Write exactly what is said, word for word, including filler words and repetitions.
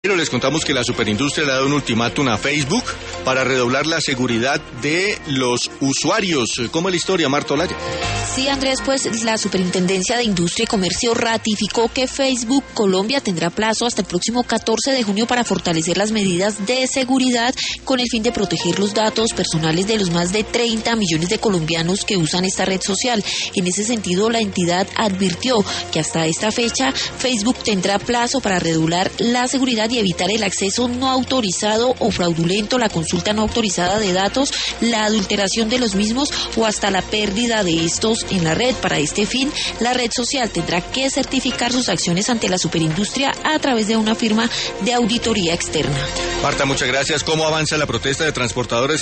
Pero les contamos que la superindustria le ha dado un ultimátum a Facebook para redoblar la seguridad de los usuarios. ¿Cómo es la historia, Marta Olaya? Sí, Andrés, pues la Superintendencia de Industria y Comercio ratificó que Facebook Colombia tendrá plazo hasta el próximo catorce de junio para fortalecer las medidas de seguridad con el fin de proteger los datos personales de los más de treinta millones de colombianos que usan esta red social. En ese sentido, la entidad advirtió que hasta esta fecha Facebook tendrá plazo para redoblar la seguridad y evitar el acceso no autorizado o fraudulento, la consulta no autorizada de datos, la adulteración de los mismos o hasta la pérdida de estos en la red. Para este fin, la red social tendrá que certificar sus acciones ante la superindustria a través de una firma de auditoría externa. Marta, muchas gracias. ¿Cómo avanza la protesta de transportadores